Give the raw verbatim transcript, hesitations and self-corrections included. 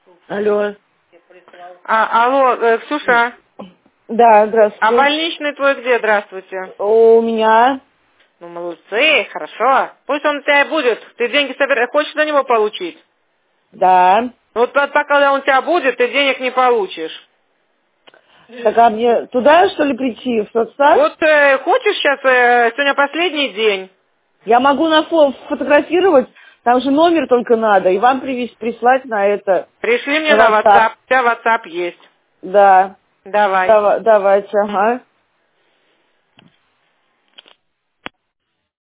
Алло. А, алло, э, Ксюша, Да, здравствуйте. а больничный твой где, здравствуйте? У меня. Ну, молодцы, хорошо. Пусть он у тебя и будет. Ты деньги собираешь, хочешь на него получить? Да. Вот пока когда он у тебя будет, ты денег не получишь. Так, а мне туда, что ли, прийти, в соцсад? Вот э, хочешь сейчас, э, сегодня последний день. Я могу на фо фотографировать, там же номер только надо, и вам привез, прислать на это, Пришли мне на на WhatsApp. WhatsApp. У тебя WhatsApp есть. Да. Давай. Дава- давайте, ага.